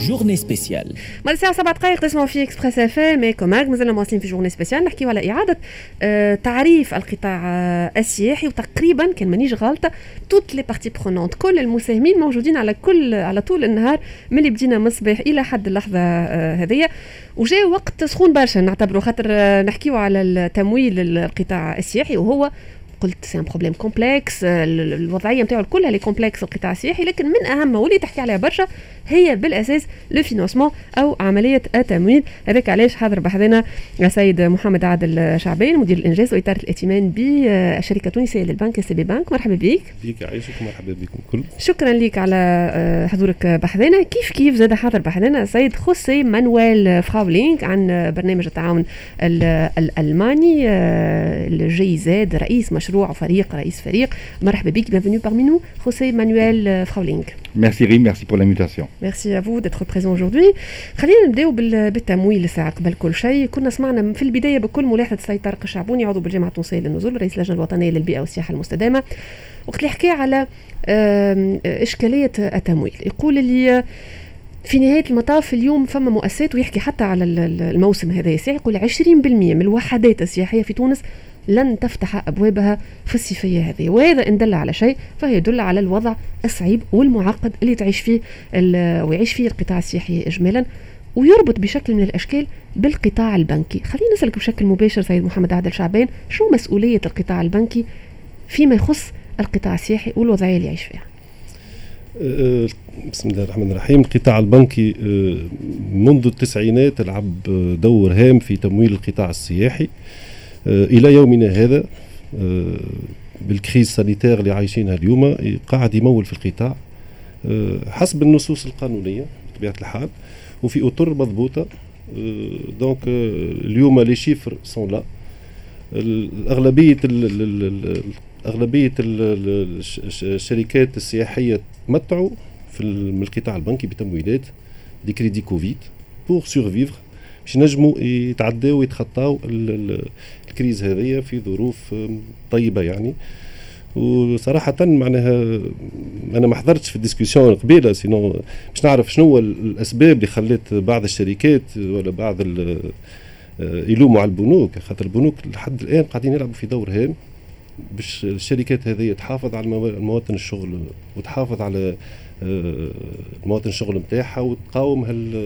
جورني سبيسيال. ما الساعة 7 دقائق تسمعوا في إكسبريس اف ام. كوماك مازلنا مواصلين في جورني سبيسيال نحكيو على إعادة تعريف القطاع السياحي، وتقريبا كان مانيش غلطة توت لي بارتي برونونت، كل المساهمين موجودين على طول النهار من اللي بدينا من الصباح إلى حد اللحظة هذه. وجاء وقت سخون برشا نعتبره، خاطر نحكيو على التمويل القطاع السياحي، وهو قلت سي ان بروبليم كومبلكس. الوضعيه نتاعو كلها لي كومبلكس القطاع السياحي، لكن من اهم واللي تحكي عليها برشا هي بالاساس لو فينانسمون او عمليه التمويل. هذاك علاش حاضر بحذنا السيد محمد عادل شعبان، مدير الانجاز واداره الائتمان بالشركه التونسيه للبنك اس بي بنك. مرحبا بك. بيك عايشك، مرحبا بكم كل. شكرا لك على حضورك بحذنا. كيف زاد حاضر بحذنا السيد خوسي مانويل فراولينغ عن برنامج التعاون الالماني الجي زاد، رئيس مشروع وفريق رئيس فريق. مرحبا بك، bienvenue parmi nous José Manuel Frauling. Merci Rim, merci pour l'invitation. Merci à vous d'être présent aujourd'hui. خلينا نبداو بالتمويل الساعة. قبل كل شيء كنا سمعنا في البداية بكل ملاحظة السيد طارق الشعبوني عضو بالجامعة التونسية للنزول رئيس اللجنة الوطنية للبيئة والسياحة المستدامة، وقت اللي حكى على إشكالية التمويل، يقول لي في نهاية المطاف اليوم فما مؤسسات، ويحكي حتى على الموسم هذا السياحي، يقول 20% من الوحدات السياحية في تونس لن تفتح أبوابها في الصيفية هذه، وهذا إن دل على شيء فهي يدل على الوضع الصعيب والمعقد اللي تعيش فيه ويعيش فيه القطاع السياحي إجمالا، ويربط بشكل من الأشكال بالقطاع البنكي. خلينا نسألك بشكل مباشر سيد محمد عادل شعبان، شو مسؤولية القطاع البنكي فيما يخص القطاع السياحي والوضعية اللي يعيش فيها؟ بسم الله الرحمن الرحيم. القطاع البنكي منذ التسعينات لعب دور هام في تمويل القطاع السياحي إلى يومنا هذا. بالكريز سانيتير اللي عايشينها اليوم قاعد يمول في القطاع حسب النصوص القانونية بطبيعة الحال وفي أطر مضبوطة. دونك اليوم لي شيفر سون لا. أغلبية الشركات السياحية تمتعوا من القطاع البنكي بتمويلات دي كريدي كوفيد بور سورفيفر باش نجموا يتعداو ويتخطاو الكريز هذه في ظروف طيبة يعني. وصراحة معناها أنا ما حضرتش في الديسكوسيون قبيلة، سينو باش نعرف شنو هو الأسباب اللي خلت بعض الشركات ولا بعض يلوموا على البنوك، خاطر البنوك لحد الآن قاعدين يلعبوا في دور هام باش الشركات هذه تحافظ على مواطن الشغل وتحافظ على مواطن الشغل نتاعها وتقاوم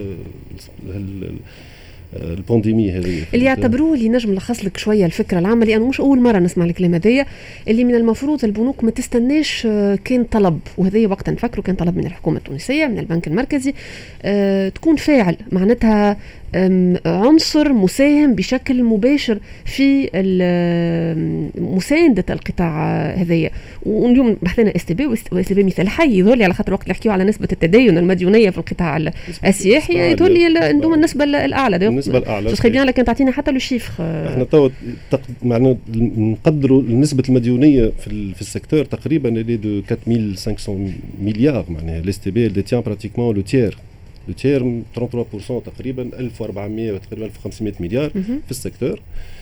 البانديمي هذه اللي يعتبروه. اللي نجم نلخص لك شويه الفكره العامه، لانه مش اول مره نسمع الكلام هذايا، اللي من المفروض البنوك ما تستناش كان طلب، وهذا وقت نفكروا كان طلب من الحكومه التونسيه من البنك المركزي تكون فاعل، معناتها عنصر مساهم بشكل مباشر في مساندة القطاع هذايا. واليوم بحثنا اس تي بي مثال حي يظهر لي، على خاطر وقت اللي نحكيو على نسبة التدين المديونية في القطاع السياحي يظهر لي عندهم النسبة الأعلى. النسبة الأعلى سخي بيان لكن تعطينا حتى لو شيفر. احنا تو معنا نقدروا نسبة المديونية في السيكتور تقريبا اللي دو 4500 مليار. معناها الاس تي بي ديتيان براتيكمون لو تير 33% تقريبا 1400 تقريبا 1500 مليار في السيكتور.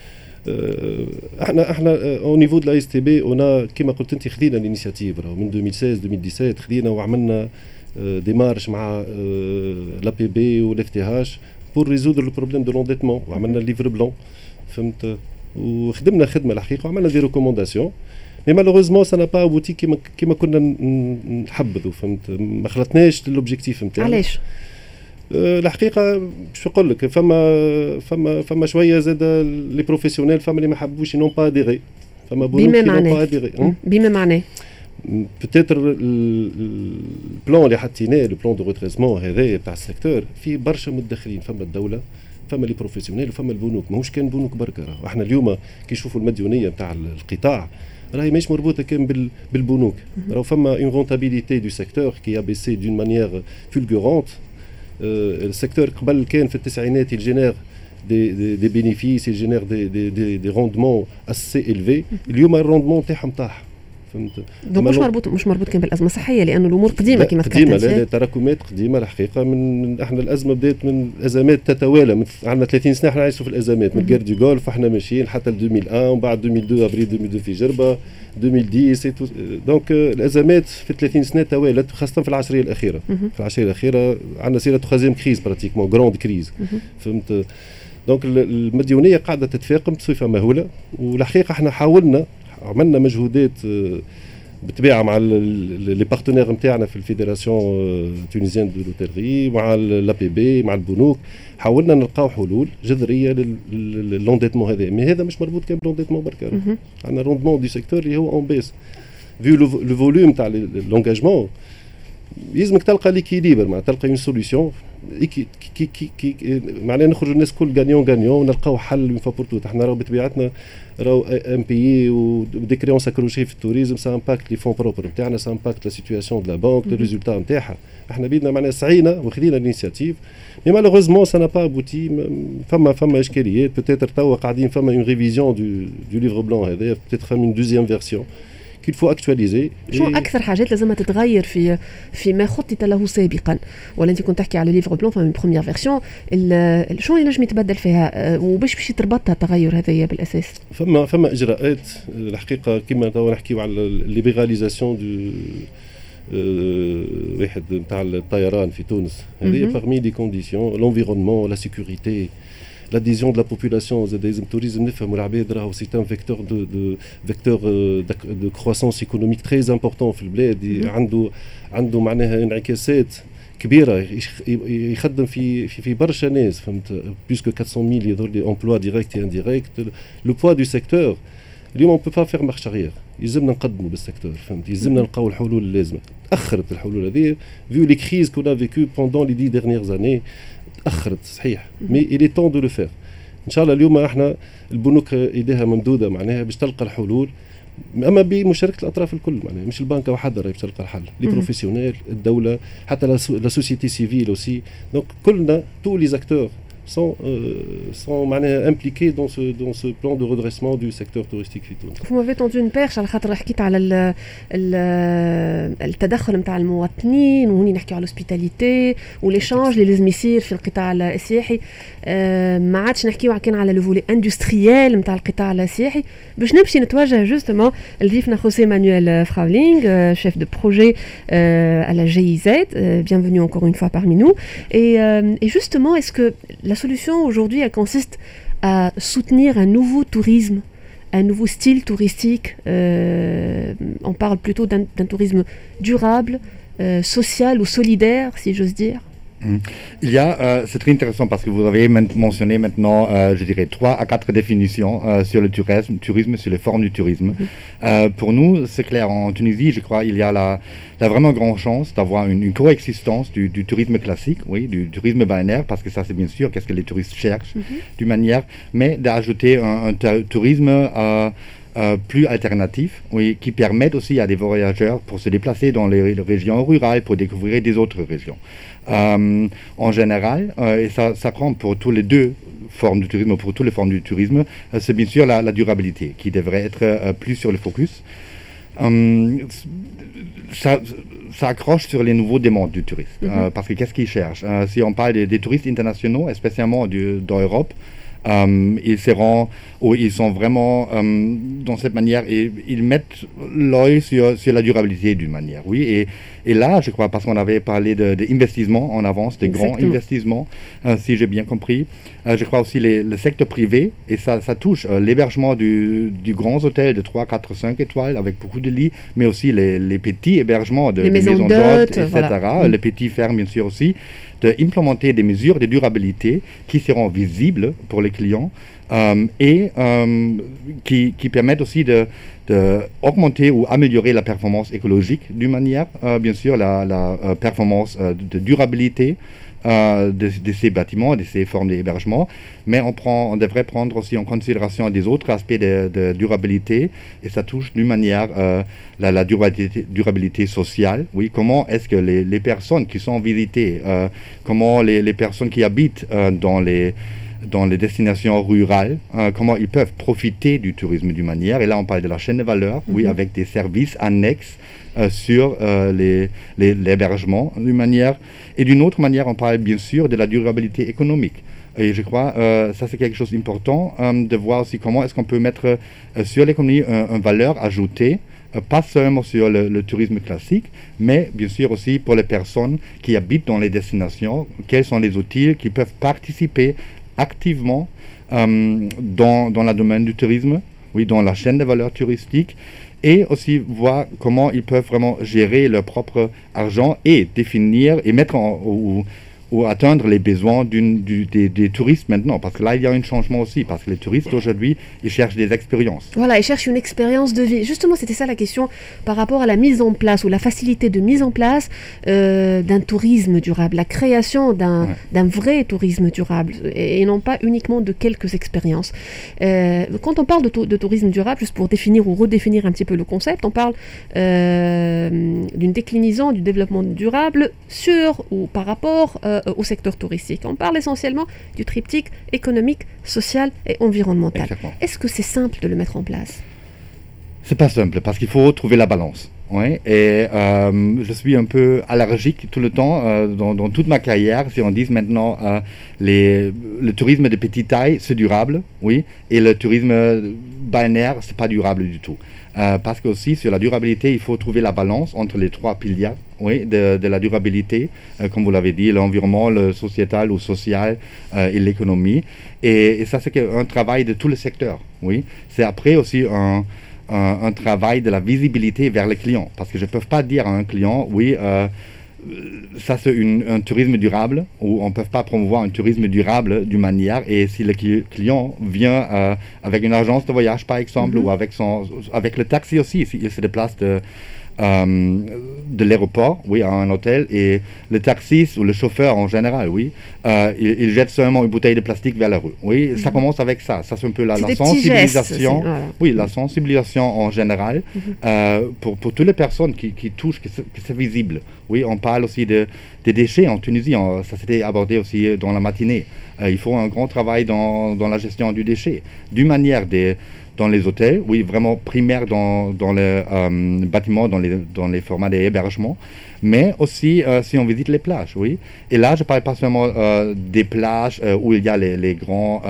احنا او نيفو دو لا اس تي بي انا كما قلت انت خدينا الانيشيتيف من 2016 خدينا وعملنا ديمارش مع لا بي بي والاف تي هاش بور ريزودر لو بروبليم دو لونديتمون، وعملنا ليفر بلون فهمت، وخدمنا خدمه الحقيقه وعملنا دي ريكومونداسيون. مي مالوغوزمون سا نا با ابوتي كيما كنا نحبذوا فهمت، ما خلطناش للوبجيكتيف نتاعنا. علاش؟ الحقيقه باش نقول لك فما شويه زاد لي بروفيسيونيل فما اللي ما حبوش نون با اديري، فما بنوك نون با اديري. بما معناه بتاتر البلان اللي حطيناه البلان دو ريتريسمون هذا تاع السيكتور فيه برشا متدخلين، فما الدوله فما لي بروفيسيونيل وفما البنوك، ماهوش كان بنوك بركه. احنا اليوم كي نشوفوا المديونيه تاع القطاع راهي مش مربوطه كان بالبنوك، راهو فما اون رونتابيليتي دو سيكتور كي ا بيسي دون مانيير فولغورونت. السيكتور قبل كان في التسعينات يجينير دي بينيفيس، يجينير دي روندمون اسي إلفي. اليوم الروندمون تاعهم طاح فهمت. دونك مش مربوط كان بالازمه الصحيه، لانه الامور قديمه كما ذكرت. قديمه، لا تراكمات قديمه الحقيقه. من احنا الازمه بدات من ازمات تتوالى، عندنا 30 سنه احنا عايشوا في الازمات من جير دي غولف، احنا ماشيين حتى 2001 ومن بعد 2002 ابريل 2002 في جربه 2010. دونك الازمات في 30 سنه توالت، خاصه في العشريه الاخيره. في العشريه الاخيره عندنا سيره تخازيم كريز براتيكمون غراند كريز. فهمت. دونك المديونيه قاعده تتفاقم بصفه مهوله، والحقيقه احنا عملنا مجهودات بالطبيعه مع لي بارتنير نتاعنا في الفيدراسيون تونيزيان دو لوتيري، مع لا بي بي، مع البنوك. حاولنا نلقاو حلول جذريه للونديتمون هذا، مي هذا مش مربوط كان بالونديتمون بركا. عندنا روندمون دي سيكتور اللي هو اون بيس فيو لو فوليوم تاع لونجاجمون. يلزمك تلقى ليكيليبر، معناتها تلقى اون سوليسيون كي معناها نخرجوا الناس كل غانيون ونلقاو حل اون فوا بور توت. احنا راهو بطبيعتنا راهو ام بي و دي كريونس اكروشي في التوريزم، سا امباكت لي فون بروبر نتاعنا، سا امباكت لا سيتوياسيون دو لا بانك، لو ريزولتا نتاعها. احنا بيدنا معناها سعينا وخذينا الانيشيتيف، مي مالوغوزمون سا نا با ابوتي. فما اشكاليات، بوتيتر توا قاعدين فما اون ريفيزيون دو ليفر بلان هذا، بوتيتر فما اون دوزيام فيرسيون qu'il faut actualiser. شو اكثر حاجات لازم تتغير في ما خطط له سابقا؟ ولا انت كنت تحكي على ليفر بلان فما بروميير فيرسيون، شو ينجم يتبدل فيها وباش تربطها التغير هذايا بالاساس؟ فما اجراءات الحقيقه كما توا نحكيو على الليبراليزاسيون دو واحد نتاع الطيران في تونس. هذه parmi les conditions l'environnement, la sécurité, l'adhésion de la population aux tourisme نفهموا العباد راهو سي ان فيكتور دو كروسانس ايكونوميك تري امبورطون في البلاد. عنده معناها انعكاسات كبيره، يخدم في برشا ناس. فهمت. بلوس كو 400,000 يظهر لي امبلوا ديريكت اي انديريكت. لو بوا دو سيكتور اليوم on peut pas faire marche arrière. يلزمنا نقدموا بالسيكتور. فهمت. يلزمنا نلقاو الحلول اللازمه. تاخرت الحلول هذه فيو لي كريز كون ا فيكو بوندون لي 10 dernières années. تاخرت صحيح، مي il est temps de le faire. ان شاء الله اليوم احنا البنوك ايديها ممدوده معناها باش تلقى الحلول، اما بمشاركه الاطراف الكل. معناها مش البنكه وحدها راهي باش تلقى الحل، لي بروفيسيونيل، الدوله، حتى لا سوسيتي سيفيل اوسي. دونك كلنا تو لي زاكتور sont impliqués dans ce plan de redressement du secteur touristique في تونس. Vous m'avez tendu une perche على خاطر حكيت على التدخل نتاع المواطنين، وهوني نحكي على الهوسبيتاليتي والإيشانج اللي لازم يصير في القطاع السياحي. ما عادش نحكيو كان على لو فولي اندستريال نتاع القطاع السياحي. باش نمشي نتوجه جوستومون لضيفنا خوسيه مانويل فراولينغ، chef de projet à la GIZ. Bienvenue encore une fois parmi nous. Et justement, est-ce que la solution aujourd'hui, elle consiste à soutenir un nouveau tourisme, un nouveau style touristique? On parle plutôt d'un tourisme durable, social ou solidaire, si j'ose dire. Il y a, c'est très intéressant parce que vous avez mentionné maintenant, je dirais, 3 à 4 définitions sur le tourisme, sur les formes du tourisme. Pour nous, c'est clair, en Tunisie, je crois, il y a la vraiment grande chance d'avoir une coexistence du tourisme classique, oui, du tourisme balnéaire, parce que ça, c'est bien sûr qu'est-ce que les touristes cherchent, d'une manière, mais d'ajouter un tourisme plus alternatif, oui, qui permettent aussi à des voyageurs pour se déplacer dans les régions rurales, pour découvrir des autres régions. En général, et ça compte pour tous les deux formes du tourisme, pour toutes les formes du tourisme, c'est bien sûr la durabilité qui devrait être plus sur le focus. Ça accroche sur les nouveaux demandes du touriste, parce que qu'est-ce qu'ils cherchent? Si on parle des touristes internationaux, spécialement dans l'Europe, ils sont vraiment dans cette manière et ils mettent l'œil sur la durabilité d'une manière, oui, et là je crois, parce qu'on avait parlé d'investissement en avance, des grands investissements, si j'ai bien compris, je crois aussi le secteur privé, et ça touche l'hébergement du grands hôtels de 3, 4, 5 étoiles avec beaucoup de lits, mais aussi les petits hébergements de maisons d'hôtes, etc. Voilà. Les petits fermes bien sûr aussi, d'implémenter des mesures de durabilité qui seront visibles pour les clients et qui permettent aussi d'augmenter ou améliorer la performance écologique d'une manière, bien sûr la performance de durabilité de ces bâtiments, de ces formes d'hébergement, mais on devrait prendre aussi en considération des autres aspects de durabilité, et ça touche d'une manière la durabilité sociale. Oui, comment est-ce que les personnes qui sont visitées, comment les personnes qui habitent dans les destinations rurales, comment ils peuvent profiter du tourisme d'une manière. Et là, on parle de la chaîne de valeur, oui, avec des services annexes sur l'hébergement d'une manière. Et d'une autre manière, on parle bien sûr de la durabilité économique. Et je crois ça c'est quelque chose d'important de voir aussi comment est-ce qu'on peut mettre sur l'économie une valeur ajoutée, pas seulement sur le tourisme classique, mais bien sûr aussi pour les personnes qui habitent dans les destinations, quels sont les outils qui peuvent participer activement dans le domaine du tourisme, oui, dans la chaîne de valeur touristique, et aussi voir comment ils peuvent vraiment gérer leur propre argent et définir et mettre ou atteindre les besoins des touristes maintenant. Parce que là, il y a un changement aussi. Parce que les touristes, aujourd'hui, ils cherchent des expériences. Voilà, ils cherchent une expérience de vie. Justement, c'était ça la question par rapport à la mise en place ou la facilité de mise en place d'un tourisme durable, la création d'un vrai tourisme durable et non pas uniquement de quelques expériences. Quand on parle de tourisme durable, juste pour définir ou redéfinir un petit peu le concept, on parle d'une déclinaison du développement durable sur ou par rapport au secteur touristique. On parle essentiellement du triptyque économique, social et environnemental. Exactement. Est-ce que c'est simple de le mettre en place ? C'est pas simple parce qu'il faut trouver la balance. Oui, et je suis un peu allergique tout le temps dans toute ma carrière. Si on dit maintenant le tourisme de petite taille, c'est durable, oui, et le tourisme balnéaire, c'est pas durable du tout. Parce que aussi sur la durabilité, il faut trouver la balance entre les trois piliers, oui, de la durabilité, comme vous l'avez dit, l'environnement, le sociétal ou social et l'économie. Et ça, c'est un travail de tout le secteur, oui. C'est après aussi un travail de la visibilité vers les clients. Parce que je ne peux pas dire à un client, oui, ça c'est un tourisme durable, ou on ne peut pas promouvoir un tourisme durable d'une manière, et si le client vient avec une agence de voyage par exemple, ou avec le taxi aussi, s'il se déplace de l'aéroport, oui, à un hôtel, et le taxiste ou le chauffeur en général, oui, il jette seulement une bouteille de plastique vers la rue. Oui, ça commence avec ça. Ça c'est un peu la sensibilisation. Gestes, oui, la sensibilisation en général pour toutes les personnes qui touchent, que c'est visible. Oui, on parle aussi des déchets en Tunisie. Ça s'était abordé aussi dans la matinée. Il faut un grand travail dans la gestion du déchet, d'une manière dans les hôtels, oui, vraiment primaire dans les bâtiments, dans les formats d'hébergement, mais aussi si on visite les plages, oui. Et là, je ne parle pas seulement des plages où il y a les grands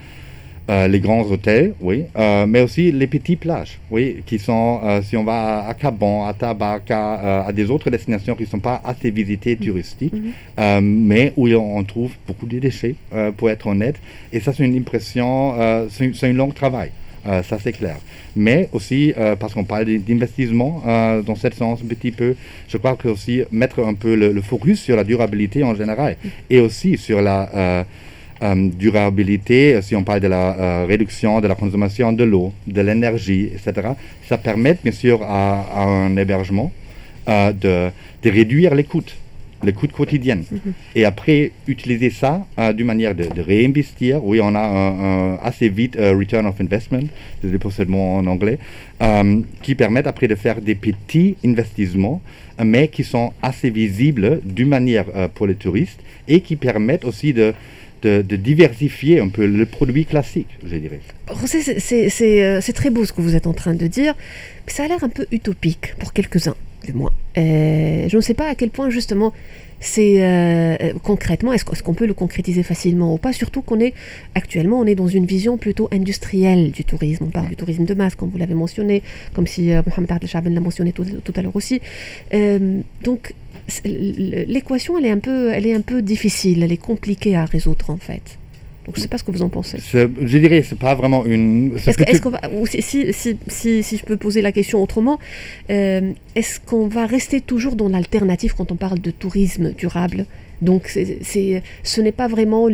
hôtels, oui, mais aussi les petites plages, oui, qui sont, si on va à Caban, à Tabarka, à des autres destinations qui ne sont pas assez visitées touristiques, mais où on trouve beaucoup de déchets, pour être honnête. Et ça, c'est une impression, c'est un long travail. Ça c'est clair. Mais aussi, parce qu'on parle d'investissement dans ce sens un petit peu, je crois que aussi mettre un peu le focus sur la durabilité en général et aussi sur la durabilité, si on parle de la réduction de la consommation de l'eau, de l'énergie, etc. Ça permet bien sûr à un hébergement de réduire les coûts quotidiennes. Et après, utiliser ça d'une manière de réinvestir. Oui, on a un assez vite return of investment, désolé pour ce mot en anglais, qui permettent après de faire des petits investissements, mais qui sont assez visibles d'une manière pour les touristes et qui permettent aussi de diversifier un peu le produit classique, je dirais. C'est très beau ce que vous êtes en train de dire, mais ça a l'air un peu utopique pour quelques-uns, du moins. Je ne sais pas à quel point, justement, c'est concrètement, est-ce qu'on peut le concrétiser facilement ou pas, surtout qu'on est actuellement, on est dans une vision plutôt industrielle du tourisme. On parle du tourisme de masse, comme vous l'avez mentionné, comme si Mohamed Adel Chaben l'a mentionné tout à l'heure aussi. Donc, l'équation, elle est un peu difficile, elle est compliquée à résoudre en fait. Donc je ne sais pas ce que vous en pensez. Je dirais que ce n'est pas vraiment une... si je peux poser la question autrement, est-ce qu'on va rester toujours dans l'alternative quand on parle de tourisme durable ? Donc ce n'est pas vraiment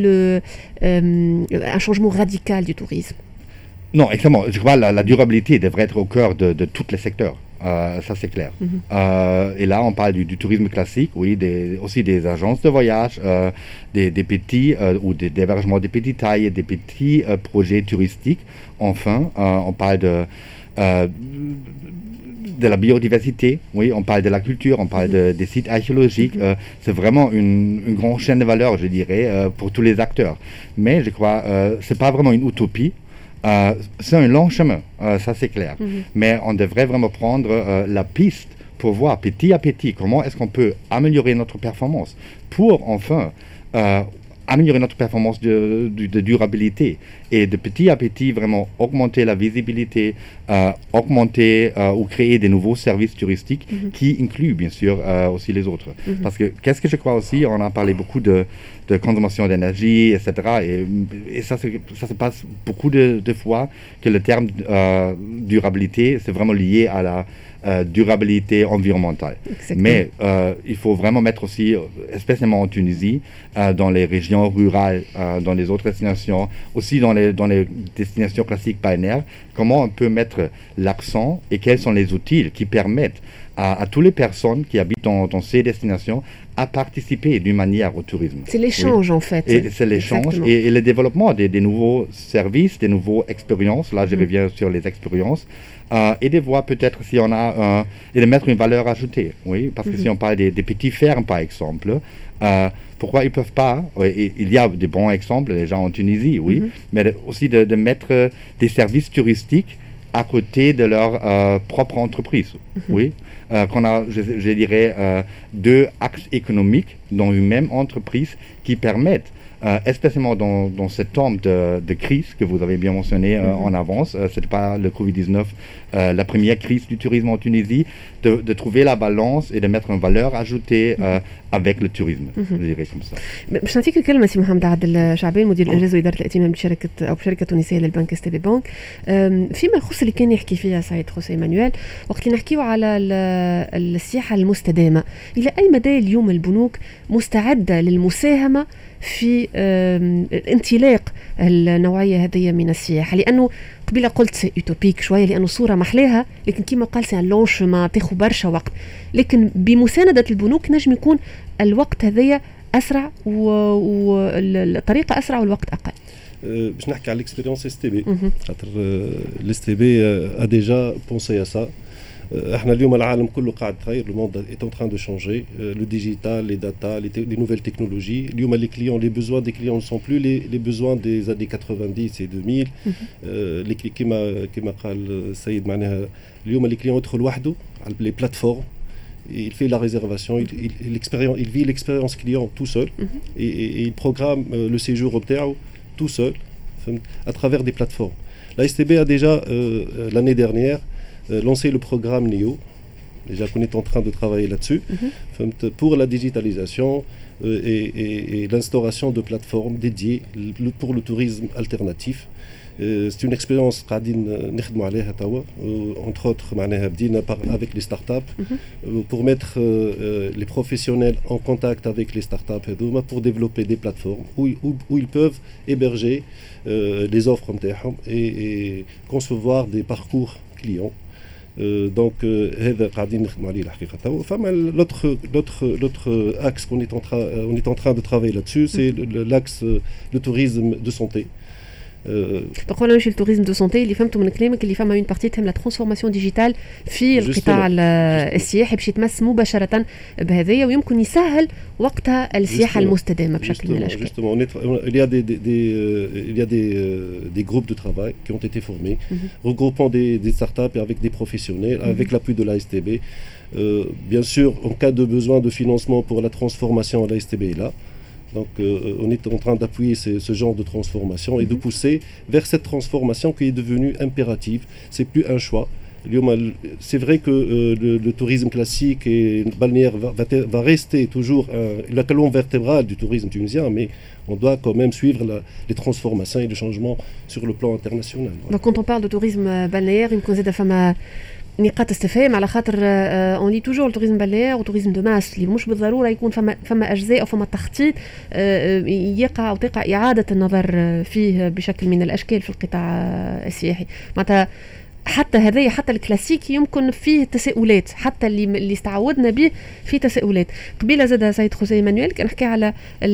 un changement radical du tourisme. Non, exactement. Je crois que la durabilité devrait être au cœur de tous les secteurs. Ça c'est clair. Et là on parle du tourisme classique, oui, aussi des agences de voyage, des petits ou d'hébergement de petite taille, des petits projets touristiques. Enfin, on parle de la biodiversité, oui, on parle de la culture, on parle des sites archéologiques. C'est vraiment une grande chaîne de valeur, je dirais, pour tous les acteurs. Mais je crois, c'est pas vraiment une utopie. C'est un long chemin, ça c'est clair. Mais on devrait vraiment prendre la piste pour voir petit à petit comment est-ce qu'on peut améliorer notre performance pour enfin améliorer notre performance de durabilité et de petit à petit vraiment augmenter la visibilité, augmenter ou créer des nouveaux services touristiques qui incluent bien sûr aussi les autres. Parce que qu'est-ce que je crois aussi, on a parlé beaucoup de consommation d'énergie, etc. Et ça se passe beaucoup de fois que le terme durabilité, c'est vraiment lié à la durabilité environnementale. Exactement. Mais il faut vraiment mettre aussi, spécialement en Tunisie, dans les régions rurales, dans les autres destinations, aussi dans les destinations classiques balnéaires, comment on peut mettre l'accent et quels sont les outils qui permettent à toutes les personnes qui habitent dans ces destinations à participer d'une manière au tourisme. C'est l'échange en fait. Et c'est l'échange et le développement des nouveaux services, des nouveaux expériences. Là, je reviens sur les expériences. Et de voir peut-être si on a et de mettre une valeur ajoutée, oui, parce que si on parle des petits fermes par exemple, pourquoi ils peuvent pas, il y a des bons exemples déjà en Tunisie, oui, mais aussi de mettre des services touristiques à côté de leur propre entreprise, oui, qu'on a, je dirais, deux axes économiques dans une même entreprise qui permettent spécialement dans ce temps de crise que vous avez bien mentionné en avance, c'était pas le Covid-19, la première crise du tourisme en Tunisie, de trouver la balance et de mettre une valeur ajoutée avec le tourisme, je dirais comme ça. باش نعطيك الكلمه سي محمد عادل شعبان مدير الانجاز واداره الائتمان بشركه تونسيه للبنك اس تي بي بنك. فيما يخص اللي كان يحكي فيها سعيد خوسي مانويل وقت اللي نحكيو على السياحه المستدامه، الى اي مدى اليوم البنوك مستعده للمساهمه في الانطلاق النوعيه هذه من السياحه؟ لانه قبيله قلت سي يوتوبيك شويه لانه صوره محلاها، لكن كما قال سي لون شومان تاخذ برشا وقت، لكن بمسانده البنوك نجم يكون الوقت هذايا اسرع والطريقه اسرع والوقت اقل. باش نحكي على الاكسبيريونس اس تي بي خاطر الاس تي بي ا ديجا بونسي ا سا. احنا اليوم العالم كله قاعد يتغير، le monde est en train de changer, le digital, les data, les nouvelles technologies. اليوم les clients, les besoins des clients ne sont plus les besoins des années 90 et 2000. les كما قال السيد معناها اليوم les clients يدخل وحده على les plateformes, il fait la réservation, il vit l'expérience client tout seul et il programme le séjour نتاعو tout seul à travers des plateformes. La STB a déjà l'année dernière lancé le programme NEO, déjà qu'on est en train de travailler là-dessus, pour la digitalisation et l'instauration de plateformes dédiées pour le tourisme alternatif. C'est une expérience قاعدين نخدموا عليها توا, entre autres معناها بدينا avec les startups pour mettre les professionnels en contact avec les startups pour développer des plateformes où ils peuvent héberger les offres نتاعهم et concevoir des parcours clients. Donc هذا قاعدين نخدموا عليه الحقيقه توا. فما l'autre axe qu'on est en train de travailler là-dessus, c'est l'axe le tourisme de santé. تقول ماشي التوريزم دو سونتي اللي فهمته من كلامك اللي فما اون بارتي تهم لا ترانسفورماسيون ديجيتال في القطاع السياحي باش يتمس مباشره بهذايا ويمكن يسهل وقتها السياحه المستدامه بشكل من الاشكال. Il y a des groupes de travail qui ont été formés regroupant des startups et avec des professionnels avec l'appui de l'ASTB. Bien sûr, en cas de besoin de financement pour la transformation, l'ASTB est là. Donc on est en train d'appuyer ce genre de transformation et de pousser vers cette transformation qui est devenue impérative. C'est plus un choix. C'est vrai que le tourisme classique et balnéaire va rester toujours la colonne vertébrale du tourisme tunisien, mais on doit quand même suivre les transformations et les changements sur le plan international. Donc quand on parle de tourisme balnéaire, il me فما نقاط استفهام على خاطر اون لي توجور التوريزم بالير وتوريزم دو ماس اللي مش بالضروره يكون فما اجزاء او فما تخطيط يقع او تقع اعاده النظر فيه بشكل من الاشكال في القطاع السياحي. معناتها حتى هذايا حتى الكلاسيكي يمكن فيه تساؤلات، حتى اللي استعودنا به فيه تساؤلات. قبيله زاد سيد خوسيه مانويل كان حكى على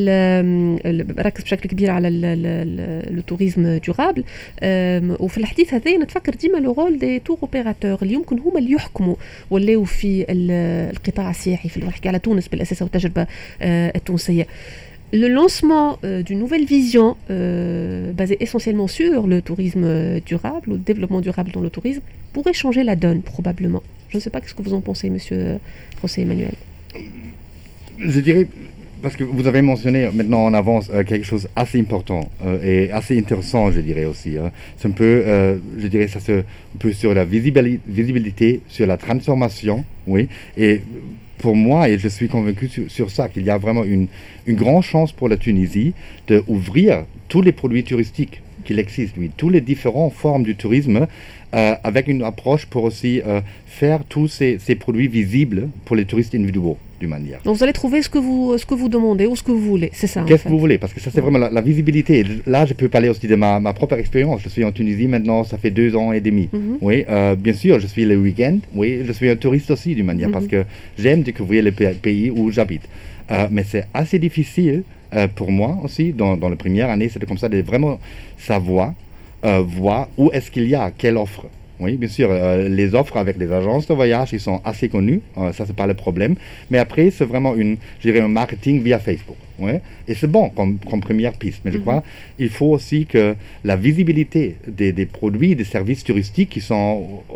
ركز بشكل كبير على لو توريزم دورابل، وفي الحديث هذايا نتفكر ديما لو رول دي تور اوبيراتور اللي يمكن هما اللي يحكموا ولاو في القطاع السياحي، في نحكي على تونس بالاساس والتجربه التونسيه. Le lancement d'une nouvelle vision basée essentiellement sur le tourisme durable, ou le développement durable dans le tourisme, pourrait changer la donne, probablement. Je ne sais pas ce que vous en pensez, monsieur José Emmanuel. Je dirais, parce que vous avez mentionné maintenant en avance quelque chose assez important et assez intéressant, je dirais aussi. C'est un peu, je dirais, ça un peu sur la visibilité, sur la transformation, oui, et pour moi, et je suis convaincu sur ça, qu'il y a vraiment une grande chance pour la Tunisie d'ouvrir tous les produits touristiques qu'il existe, oui, toutes les différentes formes du tourisme, avec une approche pour aussi faire tous ces produits visibles pour les touristes individuels, d'une manière. Donc vous allez trouver ce que vous demandez ou ce que vous voulez, c'est ça. Qu'est-ce que vous voulez? Parce que ça, c'est vraiment la visibilité. Là, je peux parler aussi de ma propre expérience. Je suis en Tunisie maintenant, ça fait 2 ans et demi. Oui, bien sûr, je suis le week-end. Oui, je suis un touriste aussi, d'une manière, parce que j'aime découvrir les pays où j'habite. Mais c'est assez difficile pour moi aussi, dans la première année, c'était comme ça, de vraiment savoir, voir où est-ce qu'il y a, quelle offre. Oui, bien sûr, les offres avec les agences de voyage, ils sont assez connus, ça c'est pas le problème. Mais après, c'est vraiment un marketing via Facebook. Ouais. Et c'est bon comme première piste. Mais je crois qu'il faut aussi que la visibilité des produits, des services touristiques qui sont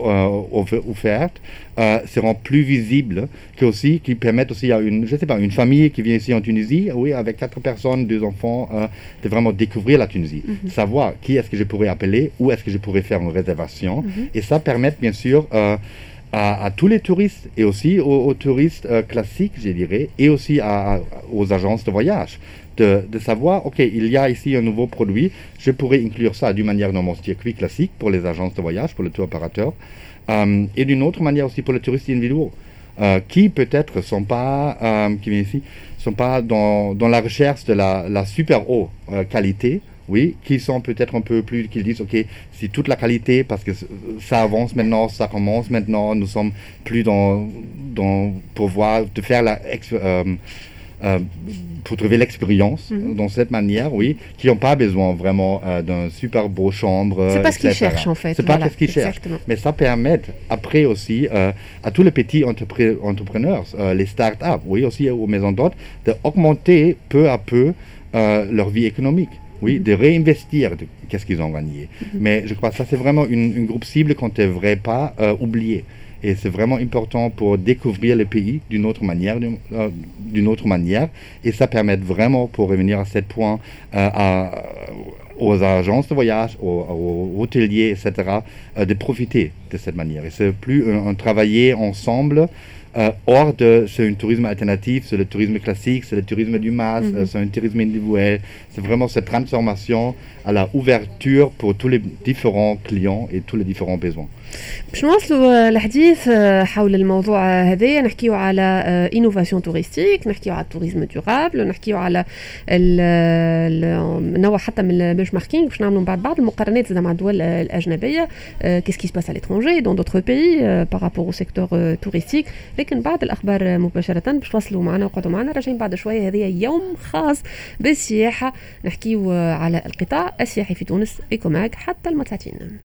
offerts seront plus visibles, qui permettent aussi à une famille qui vient ici en Tunisie, oui, avec 4 personnes, 2 enfants, de vraiment découvrir la Tunisie, savoir qui est-ce que je pourrais appeler, où est-ce que je pourrais faire une réservation. Et ça permet bien sûr à tous les touristes et aussi aux touristes classiques, je dirais, et aussi aux agences de voyage de savoir, ok, il y a ici un nouveau produit, je pourrais inclure ça d'une manière dans mon circuit classique pour les agences de voyage, pour le tour opérateur, et d'une autre manière aussi pour les touristes individuels, qui peut-être qui viennent ici, sont pas dans la recherche de la super haute qualité. Oui, qui sont peut-être un peu plus, qui disent, ok, c'est toute la qualité parce que ça avance maintenant, ça commence maintenant, nous sommes plus pour voir, de faire pour trouver l'expérience dans cette manière, oui, qui n'ont pas besoin vraiment d'un super beau chambre. C'est pas ce qu'ils cherchent en fait. C'est pas ce qu'ils cherchent. Mais ça permet après aussi à tous les petits entrepreneurs, les start-up, oui, aussi aux maisons d'hôtes, d'augmenter peu à peu leur vie économique. Oui, de réinvestir qu'est-ce qu'ils ont gagné. Mais je crois que ça, c'est vraiment une groupe cible qu'on ne devrait pas oublier. Et c'est vraiment important pour découvrir le pays d'une autre manière. Et ça permet vraiment, pour revenir à ce point, aux agences de voyage, aux hôteliers, etc., de profiter de cette manière. Et c'est plus un travailler ensemble. Hors c'est un tourisme alternatif, c'est le tourisme classique, c'est le tourisme du masse, c'est un tourisme individuel. C'est vraiment cette transformation à la ouverture pour tous les différents clients et tous les différents besoins. باش نواصلوا الحديث حول الموضوع هذا، نحكيو على انوفاسيون توريستيك، نحكيو على التوريزم دورابل، نحكيو على النوع حتى من البنش ماركينغ، باش نعملوا بعض المقارنات زاد مع الدول الاجنبيه، كيس كي سباس على ليترونجي دون دوتر بيي بارابور او سيكتور توريستيك. لكن بعد الاخبار مباشره باش تواصلوا معنا وقعدوا معنا، راجعين بعد شويه. هذه يوم خاص بالسياحه، نحكيو على القطاع السياحي في تونس. بكم معك حتى المتساعتين.